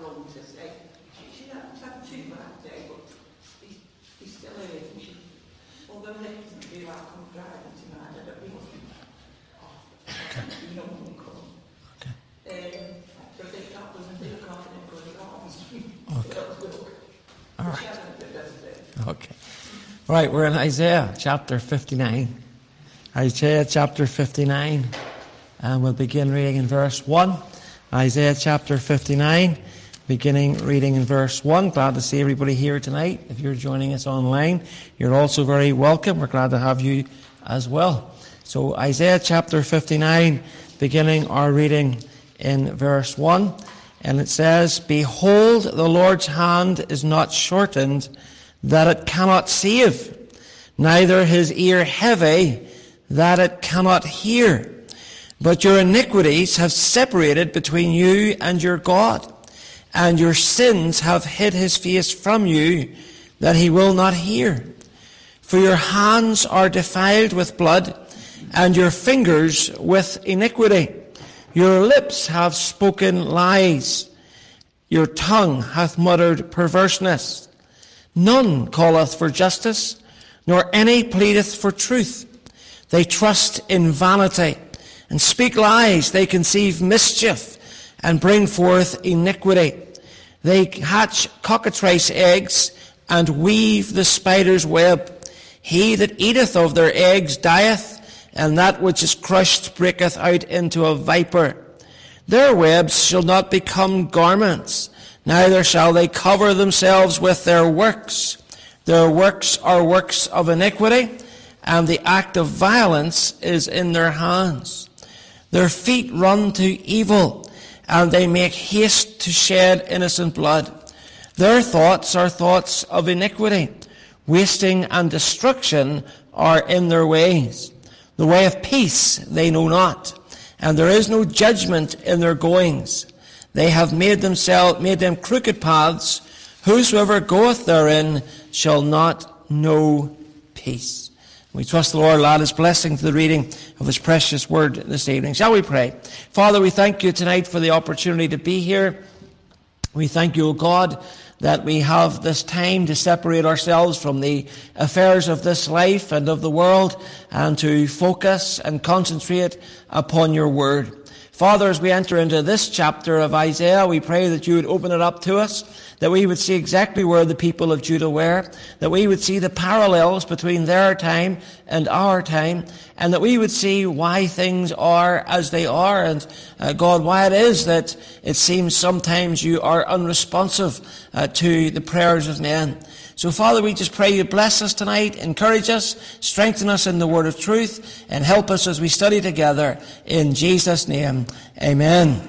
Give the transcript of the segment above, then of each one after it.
father always says, she had too bad day, but he's still here. And she, although they doesn't feel like I'm driving tonight, I don't really you know when we come. Okay. So they can't listen to the continent because they can't always all right. Okay. All right, we're in Isaiah chapter 59. Isaiah chapter 59. And we'll begin reading in verse 1. Isaiah chapter 59, beginning reading in verse 1. Glad to see everybody here tonight. If you're joining us online, you're also very welcome. We're glad to have you as well. So Isaiah chapter 59, beginning our reading in verse 1. And it says, Behold, the Lord's hand is not shortened, that it cannot save, neither his ear heavy, that it cannot hear. But your iniquities have separated between you and your God, and your sins have hid his face from you, that he will not hear. For your hands are defiled with blood, and your fingers with iniquity. Your lips have spoken lies. Your tongue hath muttered perverseness. None calleth for justice, nor any pleadeth for truth. They trust in vanity, and speak lies. They conceive mischief, and bring forth iniquity. They hatch cockatrice eggs, and weave the spider's web. He that eateth of their eggs dieth, and that which is crushed breaketh out into a viper. Their webs shall not become garments, neither shall they cover themselves with their works. Their works are works of iniquity, and the act of violence is in their hands. Their feet run to evil, and they make haste to shed innocent blood. Their thoughts are thoughts of iniquity. Wasting and destruction are in their ways. The way of peace they know not, and there is no judgment in their goings. They have made them crooked paths. Whosoever goeth therein shall not know peace. We trust the Lord will add his blessing to the reading of his precious word this evening. Shall we pray? Father, we thank you tonight for the opportunity to be here. We thank you, O God, that we have this time to separate ourselves from the affairs of this life and of the world, and to focus and concentrate upon your word. Father, as we enter into this chapter of Isaiah, we pray that you would open it up to us, that we would see exactly where the people of Judah were, that we would see the parallels between their time and our time, and that we would see why things are as they are, and God, why it is that it seems sometimes you are unresponsive to the prayers of men. So, Father, we just pray you bless us tonight, encourage us, strengthen us in the word of truth, and help us as we study together. In Jesus' name, amen.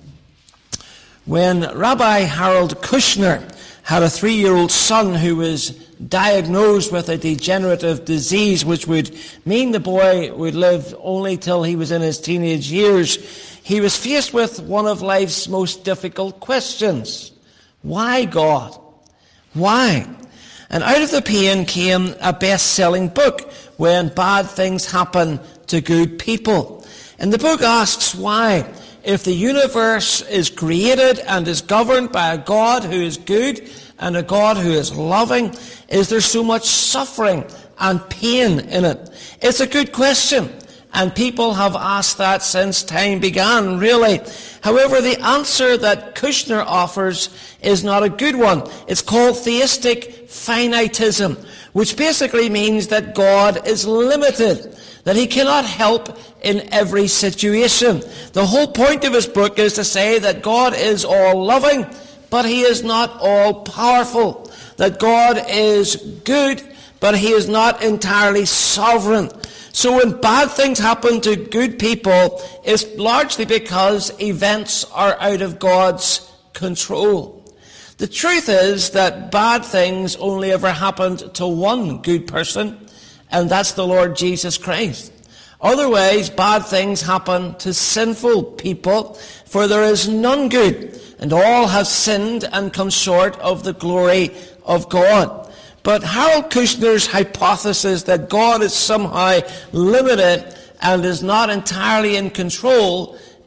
When Rabbi Harold Kushner had a 3-year-old son who was diagnosed with a degenerative disease, which would mean the boy would live only till he was in his teenage years, he was faced with one of life's most difficult questions. Why, God? Why? And out of the pain came a best-selling book, When Bad Things Happen to Good People. And the book asks why, if the universe is created and is governed by a God who is good and a God who is loving, is there so much suffering and pain in it? It's a good question, and people have asked that since time began, really. However, the answer that Kushner offers is not a good one. It's called theistic finitism, which basically means that God is limited, that he cannot help in every situation. The whole point of his book is to say that God is all loving, but he is not all powerful. That God is good, but he is not entirely sovereign. So when bad things happen to good people, it's largely because events are out of God's control. The truth is that bad things only ever happened to one good person, and that's the Lord Jesus Christ. Otherwise, bad things happen to sinful people, for there is none good, and all have sinned and come short of the glory of God. But Harold Kushner's hypothesis that God is somehow limited and is not entirely in control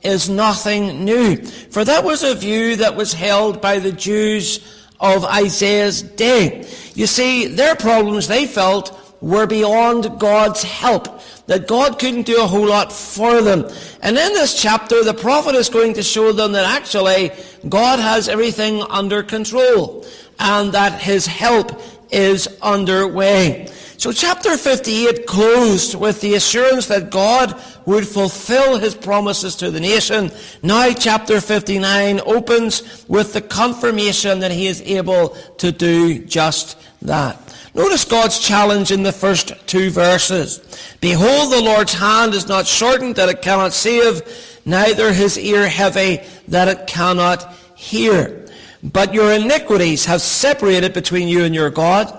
is nothing new. For that was a view that was held by the Jews of Isaiah's day. You see, their problems, they felt, were beyond God's help, that God couldn't do a whole lot for them. And in this chapter, the prophet is going to show them that actually God has everything under control and that his help is underway. So chapter 58 closed with the assurance that God would fulfill his promises to the nation. Now chapter 59 opens with the confirmation that he is able to do just that. Notice God's challenge in the first two verses. Behold, the Lord's hand is not shortened that it cannot save, neither his ear heavy that it cannot hear. But your iniquities have separated between you and your God,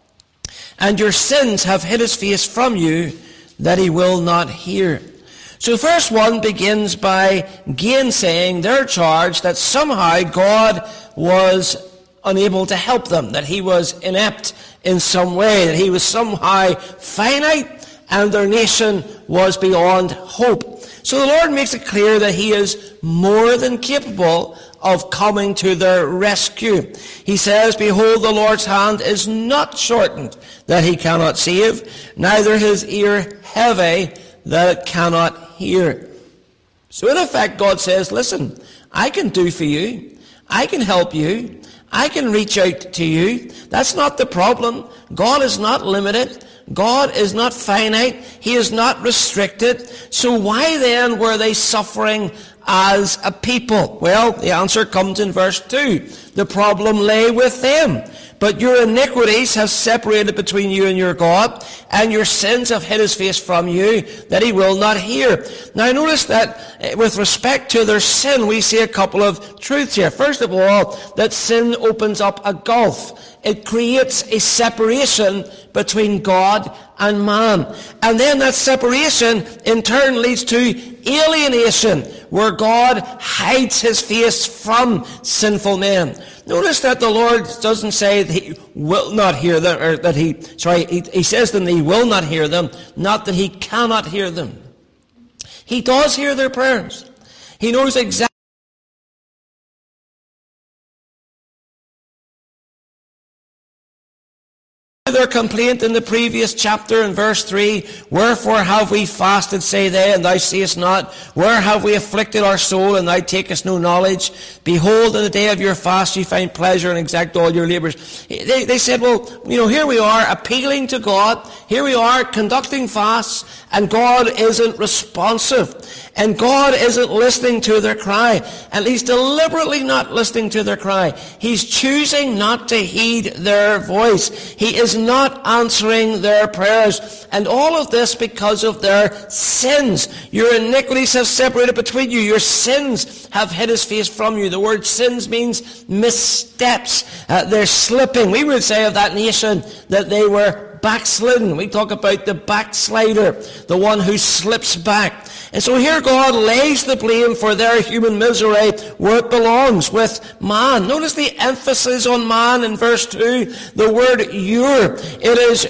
and your sins have hid his face from you, that he will not hear. So verse 1 begins by gainsaying their charge that somehow God was unable to help them, that he was inept in some way, that he was somehow finite, and their nation was beyond hope. So the Lord makes it clear that he is more than capable of coming to their rescue. He says, behold, the Lord's hand is not shortened that he cannot save, neither his ear heavy that it cannot hear. So in effect, God says, listen, I can do for you. I can help you. I can reach out to you. That's not the problem. God is not limited. God is not finite. He is not restricted. So why then were they suffering as a people? Well, the answer comes in verse 2. The problem lay with them. But your iniquities have separated between you and your God, and your sins have hid his face from you, that he will not hear. Now notice that with respect to their sin, we see a couple of truths here. First of all, that sin opens up a gulf. It creates a separation between God and man. And then that separation in turn leads to alienation, where God hides his face from sinful men. Notice that the Lord doesn't say that he will not hear them, or that he says that he will not hear them, not that he cannot hear them. He does hear their prayers. He knows exactly their complaint in the previous chapter in verse 3. Wherefore have we fasted, say they, and thou seest not? Where have we afflicted our soul, and thou takest no knowledge? Behold, in the day of your fast you find pleasure and exact all your labors. They said, well, here we are appealing to God. Here we are conducting fasts, and God isn't responsive. And God isn't listening to their cry. At least deliberately not listening to their cry. He's choosing not to heed their voice. He is not answering their prayers. And all of this because of their sins. Your iniquities have separated between you. Your sins have hid his face from you. The word sins means missteps. They're slipping. We would say of that nation that they were backslidden. We talk about the backslider, the one who slips back. And so here God lays the blame for their human misery where it belongs, with man. Notice the emphasis on man in verse 2. The word your. It is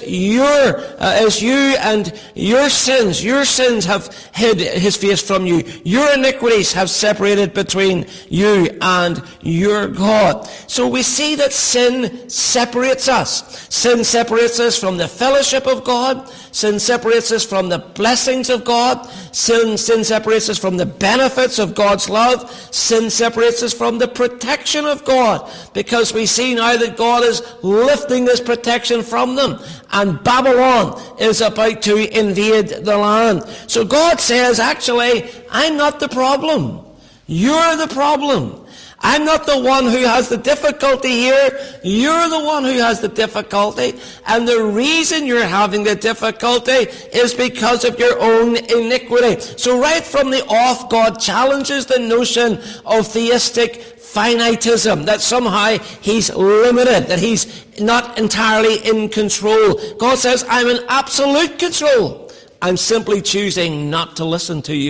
you and your sins. Your sins have hid his face from you. Your iniquities have separated between you and your God. So we see that sin separates us. Sin separates us from the fellowship of God. Sin separates us from the blessings of God. Sin separates us from the benefits of God's love. Sin separates us from the protection of God, because we see now that God is lifting this protection from them, and Babylon is about to invade the land. So God says, actually, I'm not the problem. You're the problem. I'm not the one who has the difficulty here. You're the one who has the difficulty. And the reason you're having the difficulty is because of your own iniquity. So right from the off, God challenges the notion of theistic finitism, that somehow he's limited, that he's not entirely in control. God says, I'm in absolute control. I'm simply choosing not to listen to you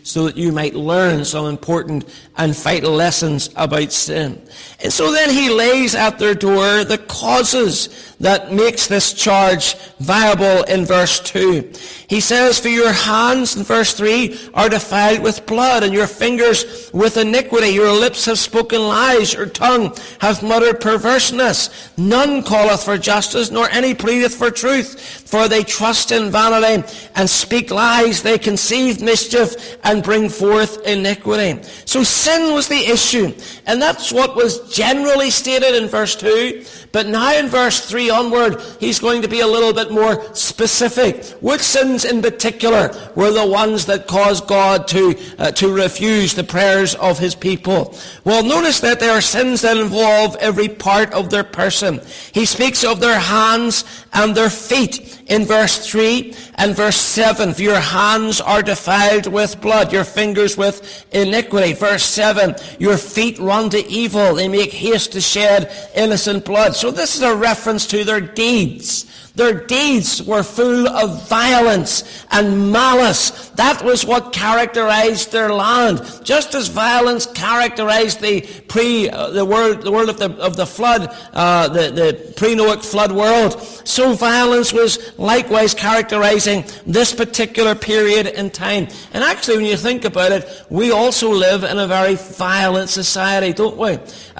so that you might learn some important and vital lessons about sin. And so then he lays at their door the causes that makes this charge viable in verse 2. He says, for your hands, in verse 3, are defiled with blood, and your fingers with iniquity. Your lips have spoken lies, your tongue hath muttered perverseness. None calleth for justice, nor any pleadeth for truth. For they trust in vanity, and speak lies. They conceive mischief, and bring forth iniquity. So sin was the issue, and that's what was generally stated in verse 2. But now in verse 3 onward, he's going to be a little bit more specific. Which sins in particular were the ones that caused God to refuse the prayers of his people? Well, notice that there are sins that involve every part of their person. He speaks of their hands and their feet in verse 3 and verse 7. For your hands are defiled with blood, your fingers with iniquity. Verse 7, your feet run to evil, they make haste to shed innocent blood. So this is a reference to their deeds. Their deeds were full of violence and malice. That was what characterized their land. Just as violence characterized the world of the flood, the pre-Noahic flood world, so violence was likewise characterizing this particular period in time. And actually, when you think about it, we also live in a very violent society, don't we?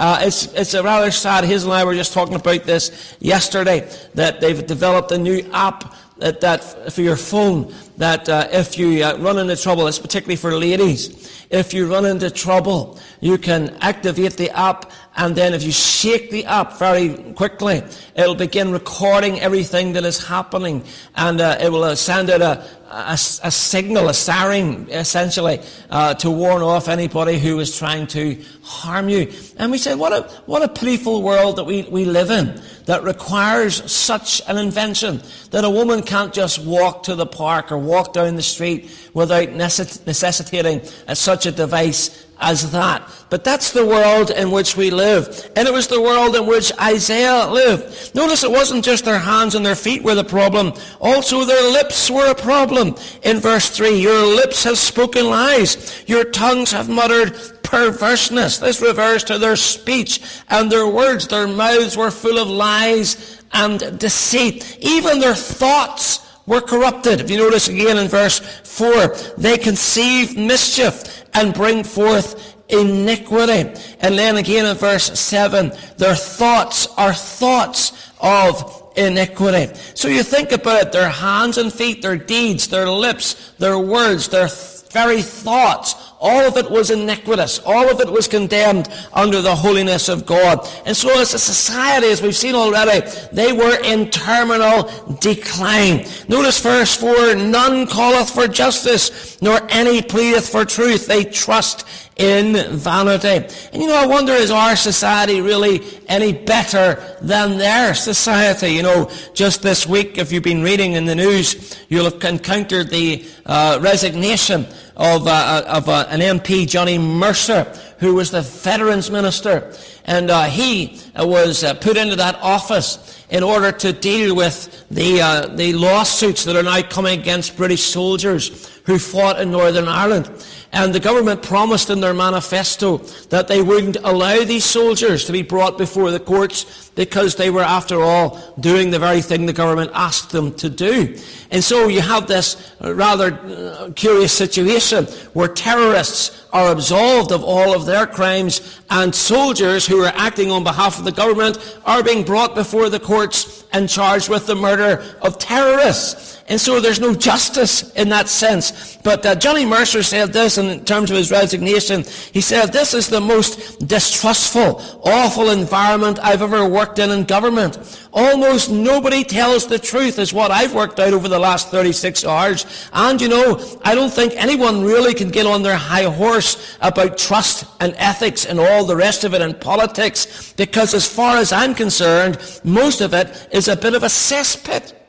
It's a rather sad. Hazel and I were just talking about this yesterday, that they've developed a new app that for your phone, that if you run into trouble, it's particularly for ladies, if you run into trouble, you can activate the app, and then if you shake the app very quickly, it'll begin recording everything that is happening, and it will send out a signal, a siren, essentially, to warn off anybody who is trying to harm you. And we said, what a pitiful world that we live in, that requires such an invention, that a woman can't just walk to the park or walk down the street without necessitating such a device as that. But that's the world in which we live. And it was the world in which Isaiah lived. Notice it wasn't just their hands and their feet were the problem. Also their lips were a problem. In verse 3, your lips have spoken lies. Your tongues have muttered perverseness. This refers to their speech and their words. Their mouths were full of lies and deceit. Even their thoughts were corrupted. If you notice again in verse 4, they conceive mischief and bring forth iniquity. And then again in verse 7, their thoughts are thoughts of iniquity. So you think about it, their hands and feet, their deeds, their lips, their words, their very thoughts, all of it was iniquitous. All of it was condemned under the holiness of God. And so as a society, as we've seen already, they were in terminal decline. Notice verse 4, none calleth for justice, nor any pleadeth for truth. They trust in vanity. And I wonder, is our society really any better than their society? Just this week, if you've been reading in the news, you'll have encountered the resignation of an MP, Johnny Mercer, who was the Veterans Minister. And he was put into that office in order to deal with the lawsuits that are now coming against British soldiers who fought in Northern Ireland. And the government promised in their manifesto that they wouldn't allow these soldiers to be brought before the courts because they were, after all, doing the very thing the government asked them to do. And so you have this rather curious situation where terrorists are absolved of all of their crimes, and soldiers who are acting on behalf of the government are being brought before the courts and charged with the murder of terrorists. And so there's no justice in that sense. But Johnny Mercer said this in terms of his resignation. He said, this is the most distrustful, awful environment I've ever worked in government. Almost nobody tells the truth, is what I've worked out over the last 36 hours. And I don't think anyone really can get on their high horse about trust and ethics and all the rest of it in politics, because as far as I'm concerned, most of it is a bit of a cesspit.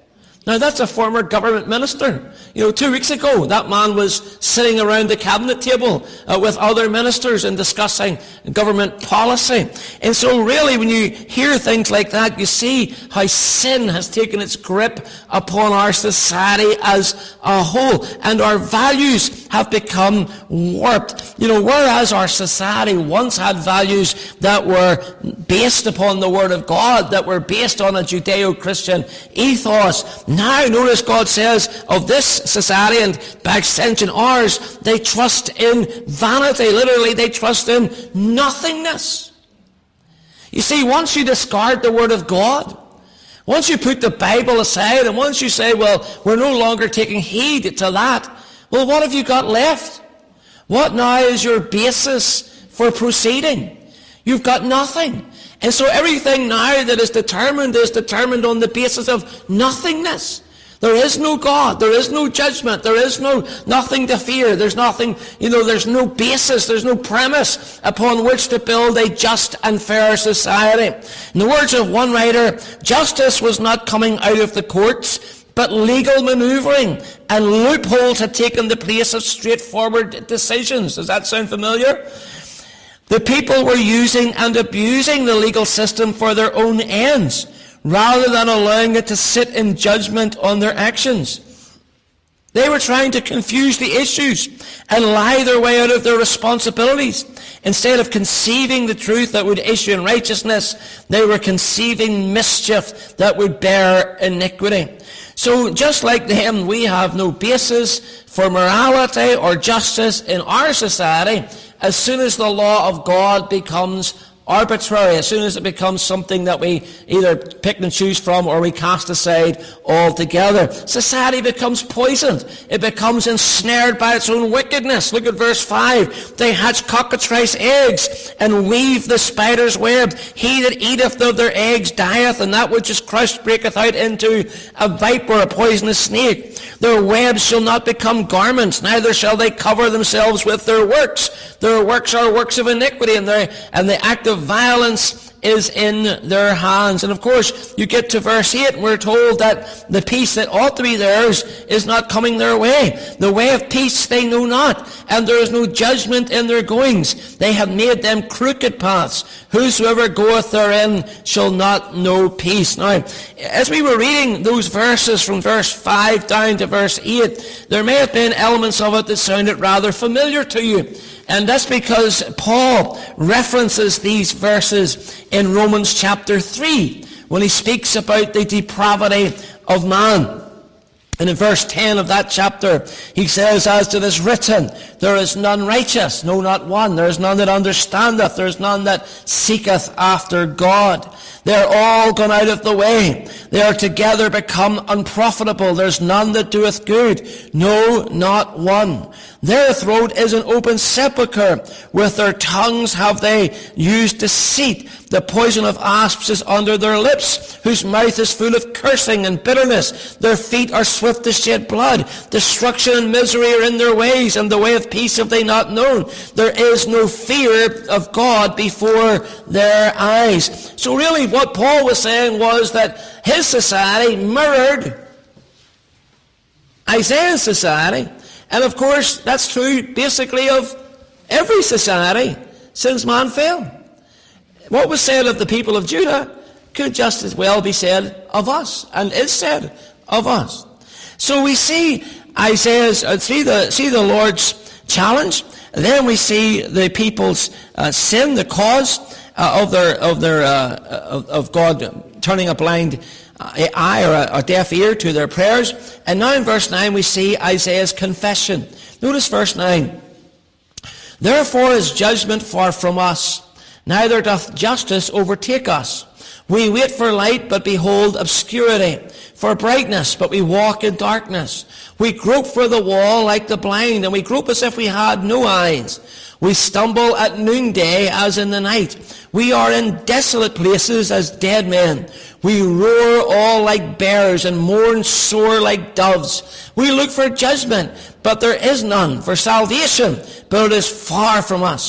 Now, that's a former government minister. 2 weeks ago, that man was sitting around the cabinet table with other ministers and discussing government policy. And so really, when you hear things like that, you see how sin has taken its grip upon our society as a whole. And our values have become warped. Whereas our society once had values that were based upon the Word of God, that were based on a Judeo-Christian ethos, now notice God says of this society, and by extension ours, they trust in vanity. Literally, they trust in nothingness. You see, once you discard the Word of God, once you put the Bible aside, and once you say, well, we're no longer taking heed to that, well, what have you got left? What now is your basis for proceeding? You've got nothing. And so everything now that is determined on the basis of nothingness. There is no God. There is no judgment. There is nothing to fear. There's nothing, there's no basis. There's no premise upon which to build a just and fair society. In the words of one writer, justice was not coming out of the courts, but legal maneuvering and loopholes had taken the place of straightforward decisions. Does that sound familiar? The people were using and abusing the legal system for their own ends, rather than allowing it to sit in judgment on their actions. They were trying to confuse the issues and lie their way out of their responsibilities. Instead of conceiving the truth that would issue in righteousness, they were conceiving mischief that would bear iniquity. So just like them, we have no basis for morality or justice in our society as soon as the law of God becomes arbitrary, as soon as it becomes something that we either pick and choose from or we cast aside altogether. Society becomes poisoned. It becomes ensnared by its own wickedness. Look at verse 5. They hatch cockatrice eggs and weave the spider's web. He that eateth of their eggs dieth, and that which is crushed breaketh out into a viper, a poisonous snake. Their webs shall not become garments, neither shall they cover themselves with their works. Their works are works of iniquity, and the act of violence is in their hands. And of course, you get to verse 8, and we're told that the peace that ought to be theirs is not coming their way. The way of peace they know not, and there is no judgment in their goings. They have made them crooked paths. Whosoever goeth therein shall not know peace. Now, as we were reading those verses from verse 5 down to verse 8, there may have been elements of it that sounded rather familiar to you. And that's because Paul references these verses in Romans chapter 3 when he speaks about the depravity of man. And in verse 10 of that chapter, he says, as it is written, there is none righteous, no, not one. There is none that understandeth. There is none that seeketh after God. They are all gone out of the way. They are together become unprofitable. There is none that doeth good, no, not one. Their throat is an open sepulchre. With their tongues have they used deceit. The poison of asps is under their lips, whose mouth is full of cursing and bitterness. Their feet are swift to shed blood. Destruction and misery are in their ways, and the way of peace have they not known. There is no fear of God before their eyes. So really what Paul was saying was that his society mirrored Isaiah's society. And of course, that's true basically of every society since man fell. What was said of the people of Judah could just as well be said of us, and is said of us. So we see Isaiah's, see the Lord's challenge. Then we see the people's sin, the cause of God turning a blind eye or a deaf ear to their prayers. And now in verse 9 we see Isaiah's confession. Notice verse 9. Therefore is judgment far from us, neither doth justice overtake us. We wait for light, but behold obscurity, for brightness, but we walk in darkness. We grope for the wall like the blind, and we grope as if we had no eyes. We stumble at noonday as in the night. We are in desolate places as dead men. We roar all like bears and mourn sore like doves. We look for judgment, but there is none, for salvation, but it is far from us.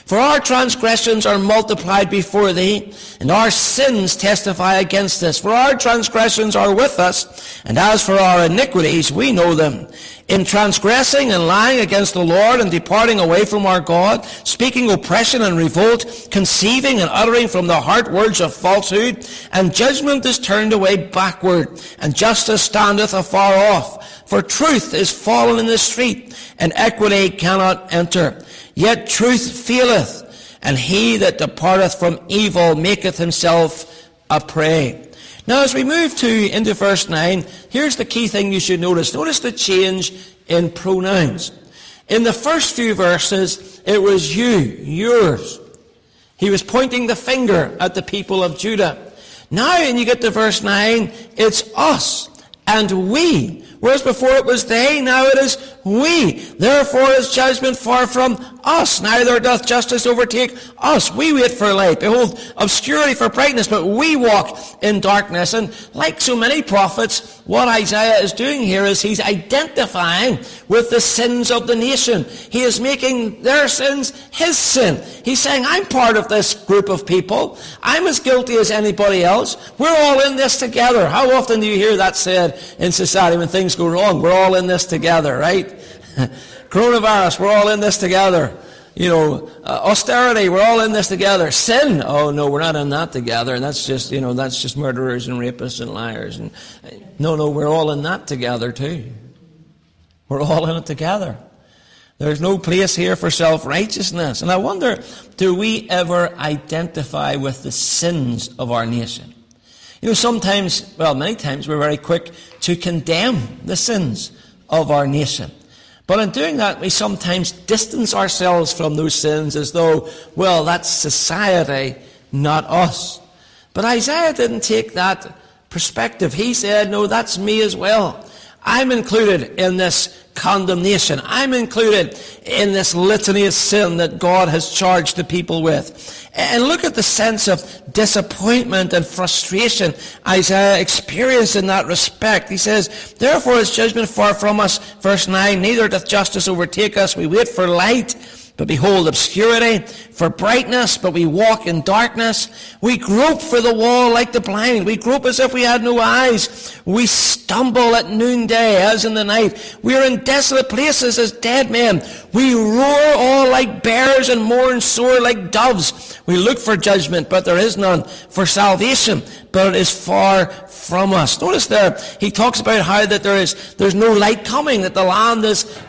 For our transgressions are multiplied before thee, and our sins testify against us. For our transgressions are with us, and as for our iniquities, we know them. In transgressing and lying against the Lord, and departing away from our God, speaking oppression and revolt, conceiving and uttering from the heart words of falsehood, and judgment is turned away backward, and justice standeth afar off. For truth is fallen in the street, and equity cannot enter. Yet truth faileth, and he that departeth from evil maketh himself a prey. Now as we move into verse 9, here's the key thing you should notice. Notice the change in pronouns. In the first few verses, it was you, yours. He was pointing the finger at the people of Judah. Now when you get to verse 9, it's us and we. Whereas before it was they, now it is we. Therefore is judgment far from us. Neither doth justice overtake us. We wait for light. Behold, obscurity for brightness, but we walk in darkness. And like so many prophets, what Isaiah is doing here is he's identifying with the sins of the nation. He is making their sins his sin. He's saying, I'm part of this group of people. I'm as guilty as anybody else. We're all in this together. How often do you hear that said in society when things go wrong? We're all in this together, right? Coronavirus, we're all in this together. Austerity, we're all in this together. Sin, oh no, we're not in that together. And that's just murderers and rapists and liars. And no, we're all in that together too. We're all in it together. There's no place here for self-righteousness. And I wonder, do we ever identify with the sins of our nation? Many times we're very quick to condemn the sins of our nation. But in doing that, we sometimes distance ourselves from those sins as though, well, that's society, not us. But Isaiah didn't take that perspective. He said, no, that's me as well. I'm included in this condemnation. I'm included in this litany of sin that God has charged the people with. And look at the sense of disappointment and frustration Isaiah experienced in that respect. He says, therefore is judgment far from us. Verse 9, neither doth justice overtake us. We wait for light, but behold obscurity, for brightness, but we walk in darkness. We grope for the wall like the blind. We grope as if we had no eyes. We stumble at noonday as in the night. We are in desolate places as dead men. We roar all like bears and mourn sore like doves. We look for judgment, but there is none. For salvation, but it is far from us. Notice there, he talks about how that there's no light coming, that the land is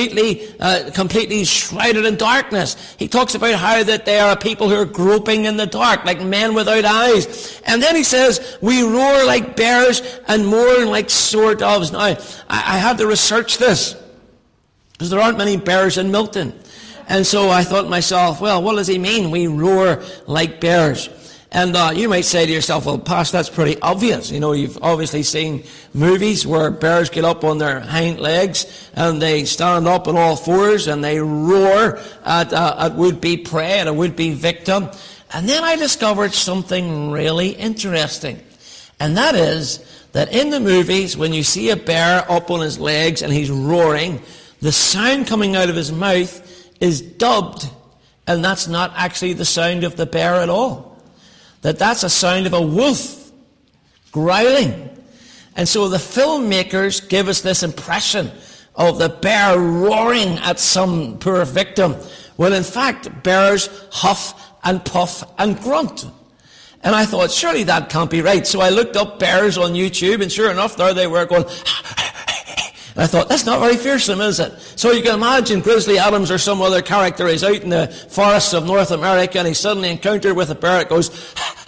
completely shrouded in darkness. He talks about how that they are a people who are groping in the dark, like men without eyes. And then he says, we roar like bears and mourn like sore doves. Now, I had to research this, because there aren't many bears in Milton. And so I thought to myself, well, what does he mean? We roar like bears. And you might say to yourself, well, Pastor, that's pretty obvious. You've obviously seen movies where bears get up on their hind legs and they stand up on all fours and they roar at would-be prey, at a would-be victim. And then I discovered something really interesting. And that is that in the movies, when you see a bear up on his legs and he's roaring, the sound coming out of his mouth is dubbed, and that's not actually the sound of the bear at all. That's a sound of a wolf growling. And so the filmmakers give us this impression of the bear roaring at some poor victim, when in fact bears huff and puff and grunt. And I thought, surely that can't be right. So I looked up bears on YouTube, and sure enough, there they were going. And I thought, that's not very fearsome, is it? So you can imagine Grizzly Adams or some other character is out in the forests of North America and he's suddenly encountered with a bear that goes,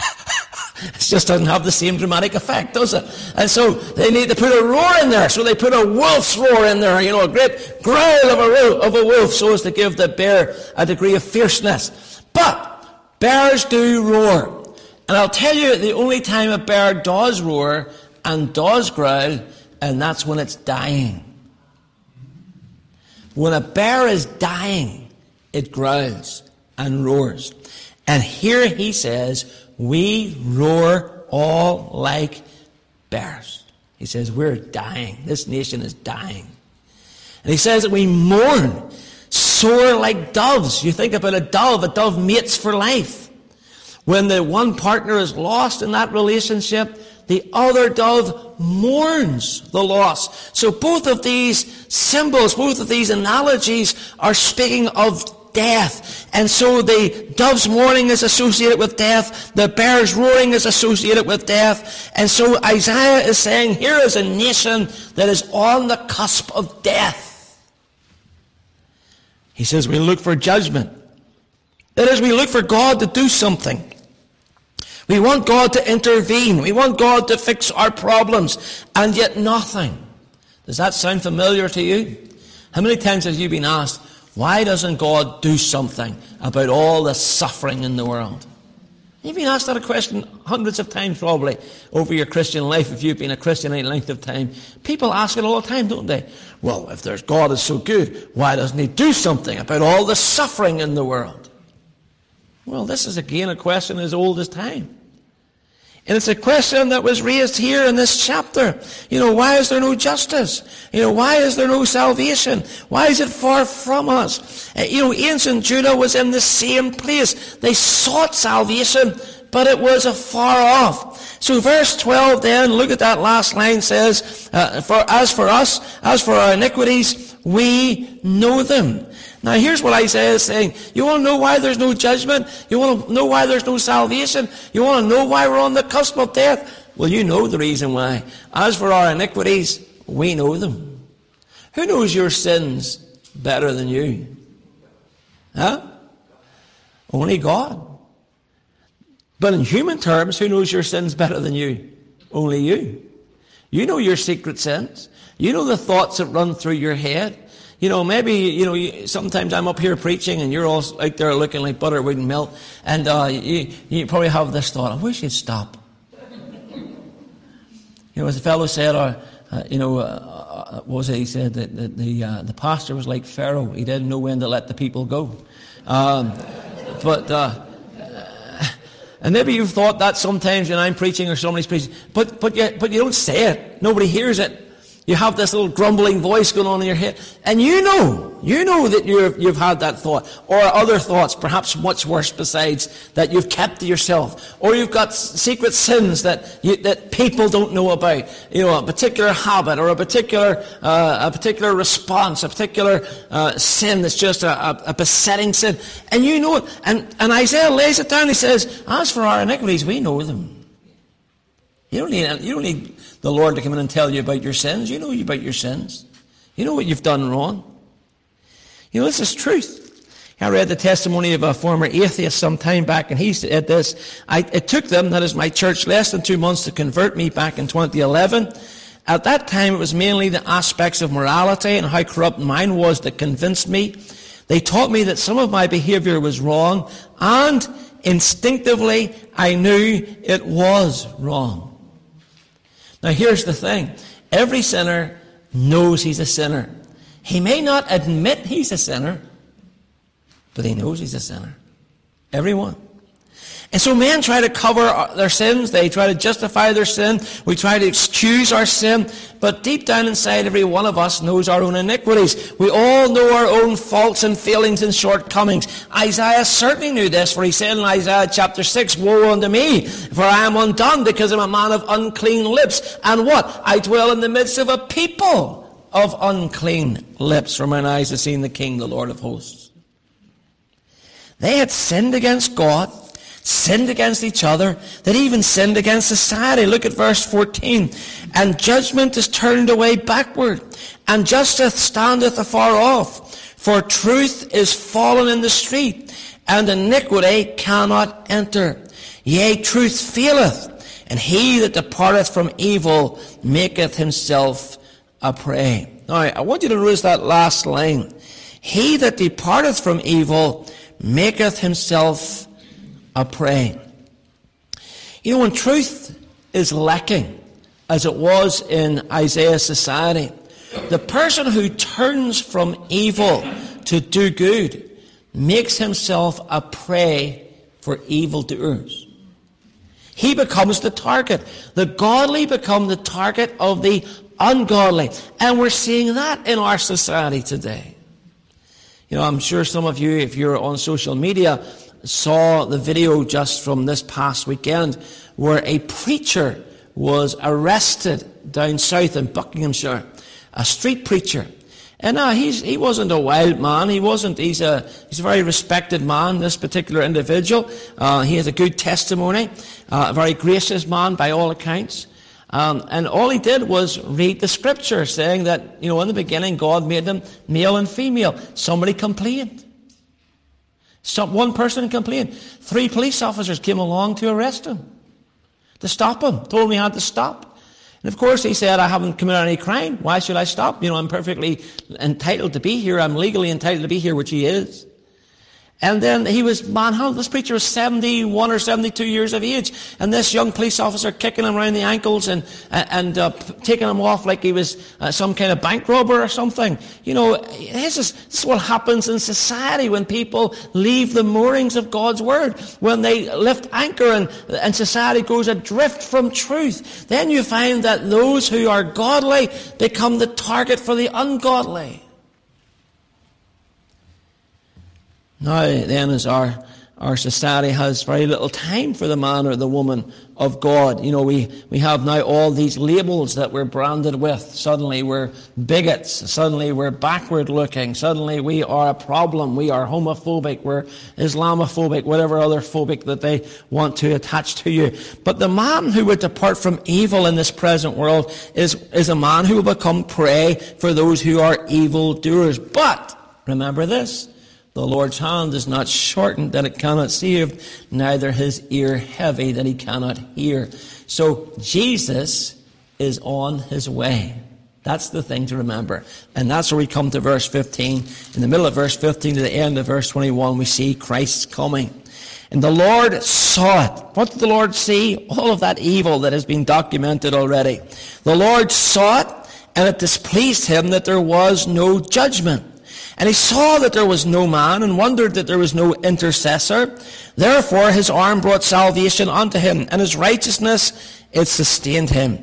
it just doesn't have the same dramatic effect, does it? And so they need to put a roar in there. So they put a wolf's roar in there, a great growl of a wolf, so as to give the bear a degree of fierceness. But bears do roar. And I'll tell you the only time a bear does roar and does growl, and that's when it's dying. When a bear is dying, it growls and roars. And here he says, we roar all like bears. He says, we're dying. This nation is dying. And he says that we mourn soar like doves. You think about a dove mates for life. When the one partner is lost in that relationship, the other dove mourns the loss. So both of these symbols, both of these analogies are speaking of death. And so the dove's mourning is associated with death. The bear's roaring is associated with death. And so Isaiah is saying, here is a nation that is on the cusp of death. He says we look for judgment. That is, we look for God to do something. We want God to intervene. We want God to fix our problems. And yet nothing. Does that sound familiar to you? How many times have you been asked, why doesn't God do something about all the suffering in the world? You've been asked that question hundreds of times probably over your Christian life, if you've been a Christian any length of time. People ask it all the time, don't they? Well, if there's God is so good, why doesn't he do something about all the suffering in the world? Well, this is again a question as old as time. And it's a question that was raised here in this chapter. Why is there no justice? Why is there no salvation? Why is it far from us? Ancient Judah was in the same place. They sought salvation, but it was afar off. So verse 12 then, look at that last line, says, as for our iniquities, we know them. Now here's what Isaiah is saying. You want to know why there's no judgment? You want to know why there's no salvation? You want to know why we're on the cusp of death? Well, you know the reason why. As for our iniquities, we know them. Who knows your sins better than you? Huh? Only God. But in human terms, who knows your sins better than you? Only you. You know your secret sins. You know the thoughts that run through your head. Maybe, sometimes I'm up here preaching and you're all out there looking like butter wouldn't melt. And you probably have this thought, I wish you'd stop. As the fellow said, what was it he said? That the pastor was like Pharaoh. He didn't know when to let the people go. And maybe you've thought that sometimes when I'm preaching or somebody's preaching. But you don't say it. Nobody hears it. You have this little grumbling voice going on in your head. And you know that you've had that thought. Or other thoughts, perhaps much worse besides, that you've kept to yourself. Or you've got secret sins that people don't know about. A particular habit or a particular response, a particular sin that's just a besetting sin. And you know it. And Isaiah lays it down. He says, as for our iniquities, we know them. You don't need the Lord to come in and tell you about your sins. You know about your sins. You know what you've done wrong. This is truth. I read the testimony of a former atheist some time back, and he said this. It took them, that is my church, less than 2 months to convert me back in 2011. At that time, it was mainly the aspects of morality and how corrupt mine was that convinced me. They taught me that some of my behavior was wrong, and instinctively I knew it was wrong. Now here's the thing. Every sinner knows he's a sinner. He may not admit he's a sinner, but he knows he's a sinner. Everyone. And so men try to cover their sins. They try to justify their sin. We try to excuse our sin. But deep down inside, every one of us knows our own iniquities. We all know our own faults and failings and shortcomings. Isaiah certainly knew this, for he said in Isaiah chapter 6, woe unto me, for I am undone, because I'm a man of unclean lips. And what? I dwell in the midst of a people of unclean lips, for mine eyes have seen the King, the Lord of hosts. They had sinned against God, sinned against each other, that even sinned against society. Look at verse 14. And judgment is turned away backward, and justice standeth afar off. For truth is fallen in the street, and iniquity cannot enter. Yea, truth faileth, and he that departeth from evil maketh himself a prey. Now, I want you to notice that last line. He that departeth from evil maketh himself a prey. When truth is lacking, as it was in Isaiah's society, the person who turns from evil to do good makes himself a prey for evildoers. He becomes the target. The godly become the target of the ungodly. And we're seeing that in our society today. You know, I'm sure some of you, if you're on social media, saw the video just from this past weekend where a preacher was arrested down south in Buckinghamshire, a street preacher. And he wasn't a wild man. He's a very respected man, this particular individual. He has a good testimony, a very gracious man by all accounts. And all he did was read the scripture saying that, you know, in the beginning God made them male and female. Somebody complained. One person complained. 3 police officers came along to arrest him, to stop him, told him he had to stop. And of course he said, I haven't committed any crime. Why should I stop? You know, I'm perfectly entitled to be here. I'm legally entitled to be here, which he is. And then he was manhandled. This preacher was 71 or 72 years of age. And this young police officer kicking him around the ankles and taking him off like he was some kind of bank robber or something. You know, this is what happens in society when people leave the moorings of God's Word. When they lift anchor and society goes adrift from truth. Then you find that those who are godly become the target for the ungodly. Now then, as our society has very little time for the man or the woman of God. You know, we have now all these labels that we're branded with. Suddenly we're bigots. Suddenly we're backward looking. Suddenly we are a problem. We are homophobic. We're Islamophobic, whatever other phobic that they want to attach to you. But the man who would depart from evil in this present world is a man who will become prey for those who are evil doers. But remember this. The Lord's hand is not shortened that it cannot save, neither his ear heavy that he cannot hear. So Jesus is on his way. That's the thing to remember. And that's where we come to verse 15. In the middle of verse 15 to the end of verse 21, we see Christ's coming. And the Lord saw it. What did the Lord see? All of that evil that has been documented already. The Lord saw it, and it displeased him that there was no judgment. And he saw that there was no man, and wondered that there was no intercessor. Therefore his arm brought salvation unto him, and his righteousness, it sustained him.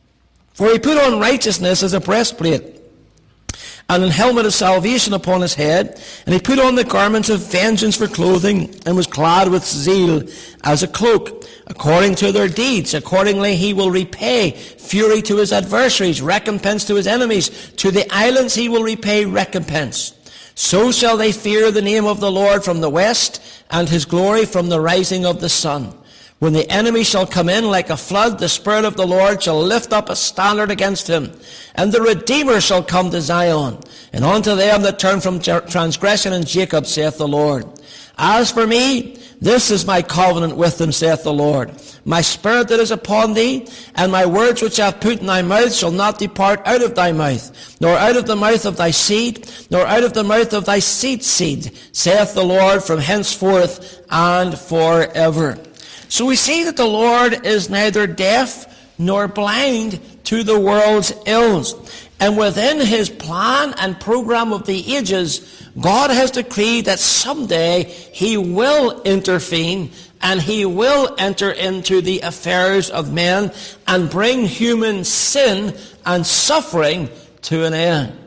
For he put on righteousness as a breastplate, and an helmet of salvation upon his head. And he put on the garments of vengeance for clothing, and was clad with zeal as a cloak. According to their deeds, accordingly he will repay fury to his adversaries, recompense to his enemies. To the islands he will repay recompense. So shall they fear the name of the Lord from the west, and his glory from the rising of the sun. When the enemy shall come in like a flood, the Spirit of the Lord shall lift up a standard against him. And the Redeemer shall come to Zion, and unto them that turn from transgression in Jacob, saith the Lord. As for me, this is my covenant with them, saith the Lord. My spirit that is upon thee, and my words which I have put in thy mouth shall not depart out of thy mouth, nor out of the mouth of thy seed, nor out of the mouth of thy seed's seed, saith the Lord, from henceforth and forever. So we see that the Lord is neither deaf nor blind to the world's ills. And within his plan and program of the ages, God has decreed that someday he will intervene and he will enter into the affairs of men and bring human sin and suffering to an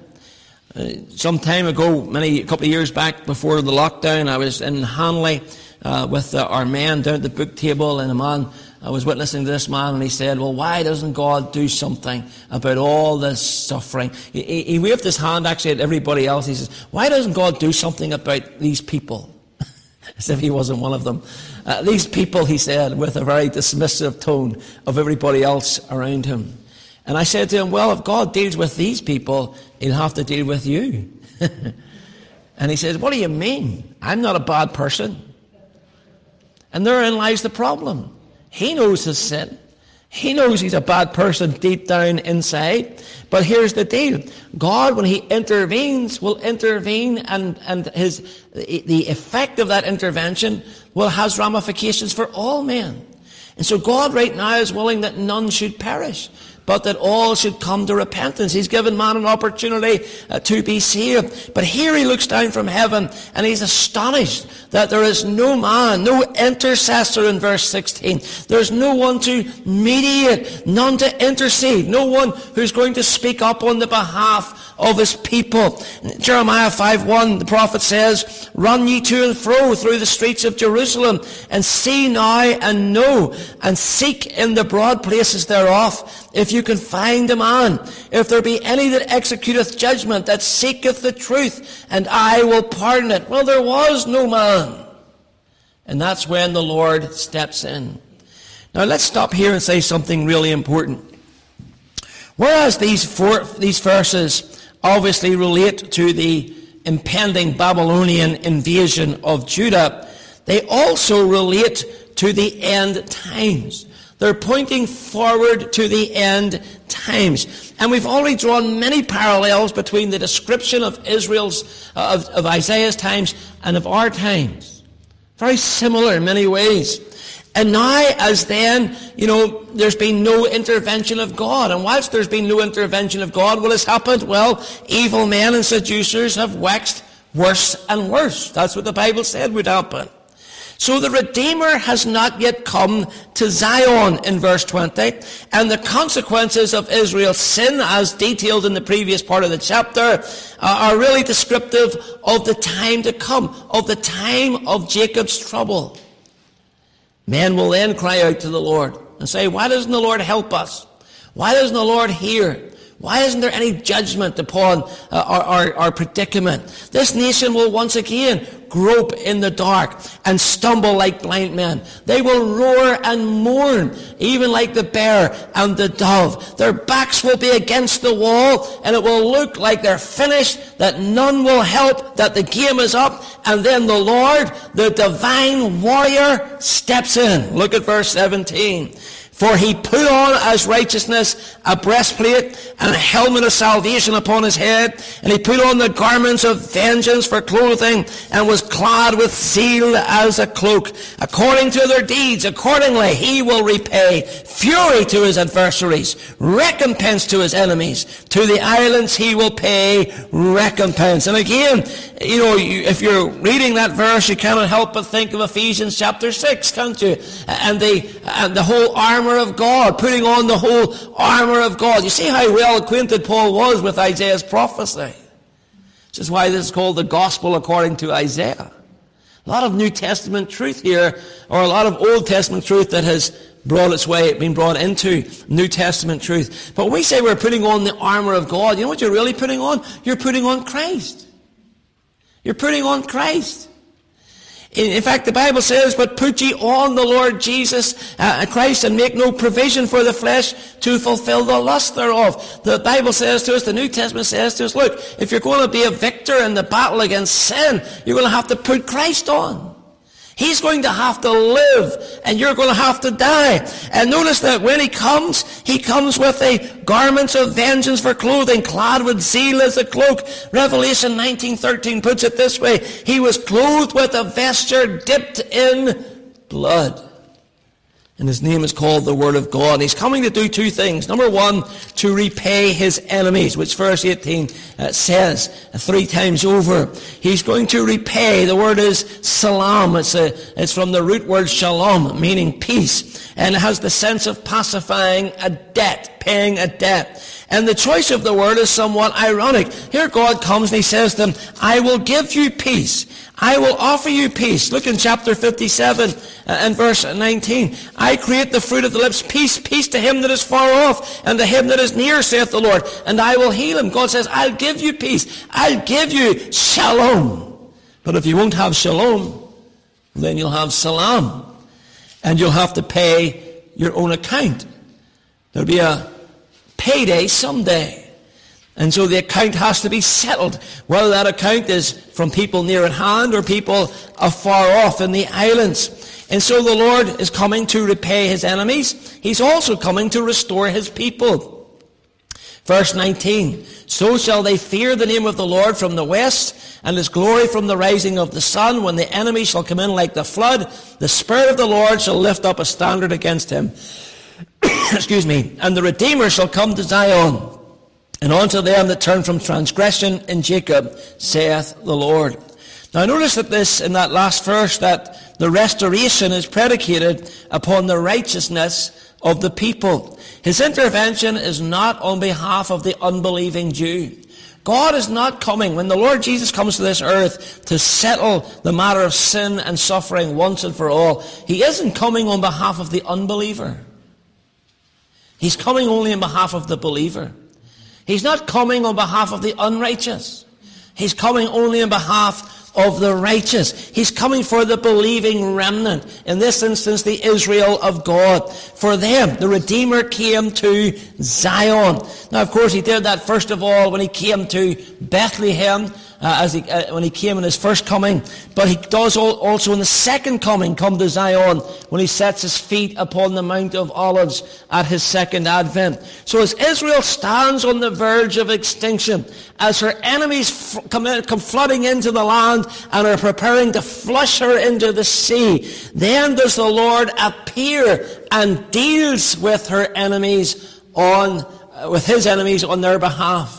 end. Some time ago, a couple of years back before the lockdown, I was in Hanley with our men down at the book table, and I was witnessing to this man, and he said, well, why doesn't God do something about all this suffering? He waved his hand actually at everybody else. He says, why doesn't God do something about these people? As if he wasn't one of them. These people, he said, with a very dismissive tone of everybody else around him. And I said to him, well, if God deals with these people, he'll have to deal with you. And he says, what do you mean? I'm not a bad person. And therein lies the problem. He knows his sin. He knows he's a bad person deep down inside. But here's the deal. God, when he intervenes, will intervene, and the effect of that intervention has ramifications for all men. And so God right now is willing that none should perish, but that all should come to repentance. He's given man an opportunity to be saved. But here he looks down from heaven and he's astonished that there is no man, no intercessor in verse 16. There's no one to mediate, none to intercede, no one who's going to speak up on the behalf of his people. Jeremiah 5:1, the prophet says, "Run ye to and fro through the streets of Jerusalem, and see now and know, and seek in the broad places thereof, if you can find a man, if there be any that executeth judgment, that seeketh the truth, and I will pardon it." Well, there was no man. And that's when the Lord steps in. Now let's stop here and say something really important. Whereas these verses obviously relate to the impending Babylonian invasion of Judah, they also relate to the end times. They're pointing forward to the end times. And we've already drawn many parallels between the description of of Isaiah's times and of our times. Very similar in many ways. And now, as then, there's been no intervention of God. And whilst there's been no intervention of God, what has happened? Well, evil men and seducers have waxed worse and worse. That's what the Bible said would happen. So the Redeemer has not yet come to Zion in verse 20. And the consequences of Israel's sin, as detailed in the previous part of the chapter, are really descriptive of the time to come, of the time of Jacob's trouble. Men will then cry out to the Lord and say, "Why doesn't the Lord help us? Why doesn't the Lord hear? Why isn't there any judgment upon our predicament?" This nation will once again grope in the dark and stumble like blind men. They will roar and mourn, even like the bear and the dove. Their backs will be against the wall, and it will look like they're finished, that none will help, that the game is up, and then the Lord, the divine warrior, steps in. Look at verse 17. "For he put on as righteousness a breastplate and a helmet of salvation upon his head, and he put on the garments of vengeance for clothing, and was clad with zeal as a cloak. According to their deeds, accordingly he will repay fury to his adversaries, recompense to his enemies. To the islands he will pay recompense." And again, if you're reading that verse, you cannot help but think of Ephesians chapter 6, can't you? And the whole armor of God, putting on the whole armor of God. You see how well acquainted Paul was with Isaiah's prophecy. Which is why this is called the gospel according to Isaiah. A lot of New Testament truth here, or a lot of Old Testament truth that has been brought into New Testament truth. But when we say we're putting on the armor of God, you know what you're really putting on? You're putting on Christ. You're putting on Christ. In fact, the Bible says, "But put ye on the Lord Jesus Christ, and make no provision for the flesh to fulfill the lust thereof." The Bible says to us, the New Testament says to us, look, if you're going to be a victor in the battle against sin, you're going to have to put Christ on. He's going to have to live, and you're going to have to die. And notice that when he comes with the garments of vengeance for clothing, clad with zeal as a cloak. Revelation 19:13 puts it this way: he was clothed with a vesture dipped in blood. And his name is called the Word of God. He's coming to do two things. Number one, to repay his enemies, which verse 18 says 3 times over. He's going to repay. The word is salam. It's from the root word shalom, meaning peace. And it has the sense of pacifying a debt, paying a debt. And the choice of the word is somewhat ironic. Here God comes and he says to them, "I will give you peace. I will offer you peace." Look in chapter 57 and verse 19. "I create the fruit of the lips, peace, peace to him that is far off, and to him that is near, saith the Lord, and I will heal him." God says, I'll give you peace. I'll give you shalom. But if you won't have shalom, then you'll have salam. And you'll have to pay your own account. There'll be a payday someday. And so the account has to be settled, whether that account is from people near at hand or people afar off in the islands. And so the Lord is coming to repay his enemies. He's also coming to restore his people. Verse 19, "So shall they fear the name of the Lord from the west, and his glory from the rising of the sun. When the enemy shall come in like the flood, the Spirit of the Lord shall lift up a standard against him." Excuse me. "And the Redeemer shall come to Zion, and unto them that turn from transgression in Jacob, saith the Lord." Now notice that in that last verse, that the restoration is predicated upon the righteousness of the people. His intervention is not on behalf of the unbelieving Jew, God is not coming, when the Lord Jesus comes to this earth, to settle the matter of sin and suffering once and for all. He isn't coming on behalf of the unbeliever. He's coming only on behalf of the believer. He's not coming on behalf of the unrighteous. He's coming only on behalf of the righteous. He's coming for the believing remnant. In this instance, the Israel of God. For them, the Redeemer came to Zion. Now, of course, he did that first of all when he came to Bethlehem, when he came in his first coming. But he does also in the second coming come to Zion when he sets his feet upon the Mount of Olives at his second advent. So as Israel stands on the verge of extinction, as her enemies come flooding into the land and are preparing to flush her into the sea, then does the Lord appear and deals with her enemies with his enemies on their behalf.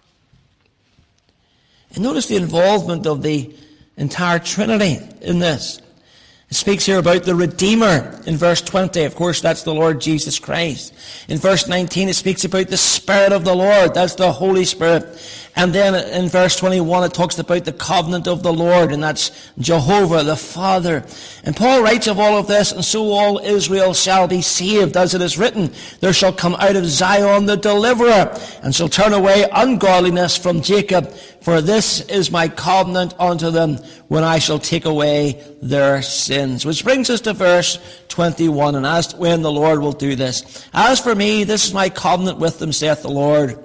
And notice the involvement of the entire Trinity in this. It speaks here about the Redeemer in verse 20. Of course, that's the Lord Jesus Christ. In verse 19, it speaks about the Spirit of the Lord. That's the Holy Spirit. And then in verse 21, it talks about the covenant of the Lord, and that's Jehovah, the Father. And Paul writes of all of this, and so all Israel shall be saved, as it is written, there shall come out of Zion the deliverer, and shall turn away ungodliness from Jacob. For this is my covenant unto them, when I shall take away their sins. Which brings us to verse 21, and as to when the Lord will do this. As for me, this is my covenant with them, saith the Lord.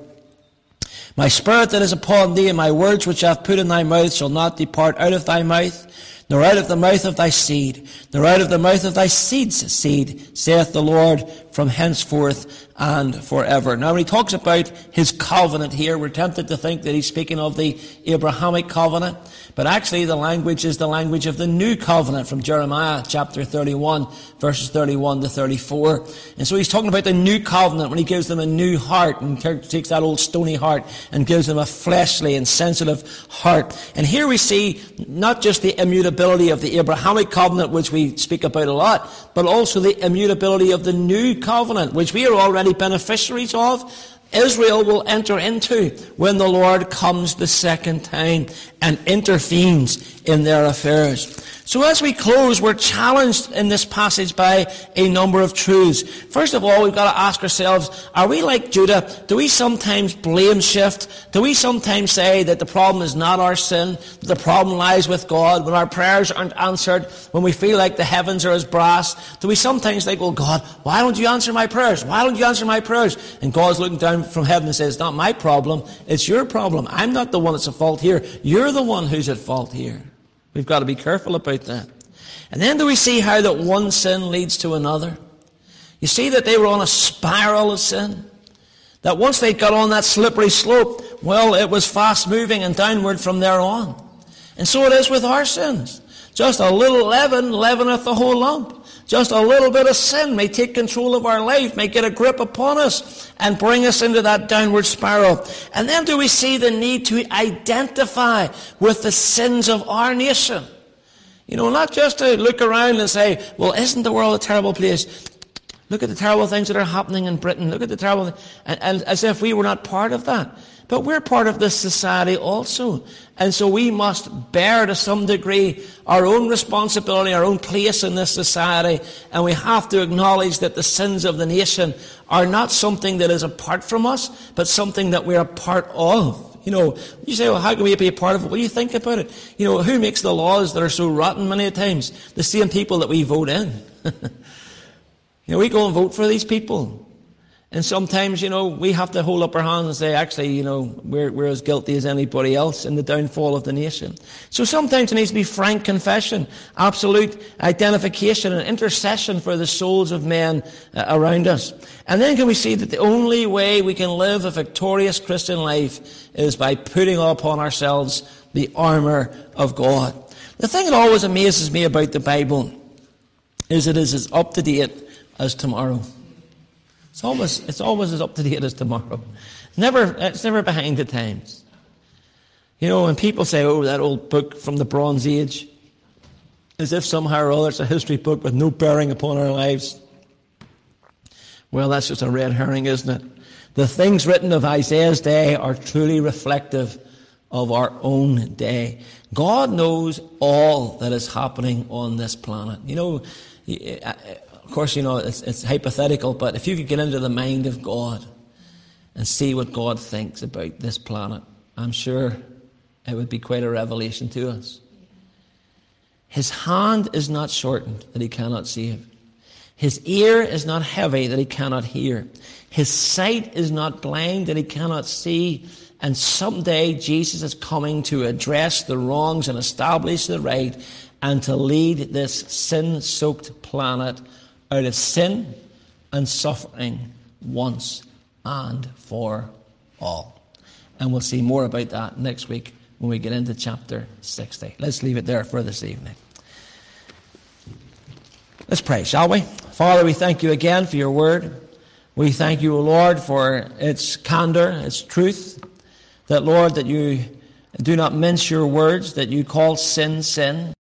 My spirit that is upon thee, and my words which I have put in thy mouth shall not depart out of thy mouth, nor out of the mouth of thy seed, nor out of the mouth of thy seed's seed, saith the Lord, from henceforth and forever. Now when he talks about his covenant here, we're tempted to think that he's speaking of the Abrahamic covenant, but actually the language is the language of the new covenant from Jeremiah chapter 31, verses 31 to 34. And so he's talking about the new covenant when he gives them a new heart and takes that old stony heart and gives them a fleshly and sensitive heart. And here we see not just the immutability of the Abrahamic covenant, which we speak about a lot, but also the immutability of the new covenant, which we are already beneficiaries of. Israel will enter into when the Lord comes the second time and intervenes in their affairs. So as we close, we're challenged in this passage by a number of truths. First of all, we've got to ask ourselves, are we like Judah? Do we sometimes blame shift? Do we sometimes say that the problem is not our sin, that the problem lies with God, when our prayers aren't answered, when we feel like the heavens are as brass? Do we sometimes think, well, God, why don't you answer my prayers? Why don't you answer my prayers? And God's looking down from heaven and says, it's not my problem, it's your problem. I'm not the one that's at fault here. You're the one who's at fault here. We've got to be careful about that. And then do we see how that one sin leads to another? You see that they were on a spiral of sin. That once they got on that slippery slope, well, it was fast moving and downward from there on. And so it is with our sins. Just a little leaven leaveneth the whole lump. Just a little bit of sin may take control of our life, may get a grip upon us and bring us into that downward spiral. And then do we see the need to identify with the sins of our nation? You know, not just to look around and say, well, isn't the world a terrible place? Look at the terrible things that are happening in Britain. Look at the terrible and as if we were not part of that. But we're part of this society also. And so we must bear to some degree our own responsibility, our own place in this society. And we have to acknowledge that the sins of the nation are not something that is apart from us, but something that we're a part of. You know, you say, well, how can we be a part of it? Well, you think about it. You know, who makes the laws that are so rotten many times? The same people that we vote in. You know, we go and vote for these people. And sometimes, you know, we have to hold up our hands and say, actually, you know, we're as guilty as anybody else in the downfall of the nation. So sometimes there needs to be frank confession, absolute identification and intercession for the souls of men around us. And then can we see that the only way we can live a victorious Christian life is by putting upon ourselves the armour of God. The thing that always amazes me about the Bible is it is as up to date as tomorrow. It's always as up to date as tomorrow. It's never behind the times. You know, when people say, oh, that old book from the Bronze Age, as if somehow or other it's a history book with no bearing upon our lives. Well, that's just a red herring, isn't it? The things written of Isaiah's day are truly reflective of our own day. God knows all that is happening on this planet. You know, of course, you know, it's hypothetical, but if you could get into the mind of God and see what God thinks about this planet, I'm sure it would be quite a revelation to us. His hand is not shortened that he cannot save. His ear is not heavy that he cannot hear. His sight is not blind that he cannot see. And someday Jesus is coming to address the wrongs and establish the right, and to lead this sin-soaked planet out of sin and suffering once and for all. And we'll see more about that next week when we get into chapter 60. Let's leave it there for this evening. Let's pray, shall we? Father, we thank you again for your word. We thank you, O Lord, for its candor, its truth. That, Lord, that you do not mince your words, that you call sin, sin.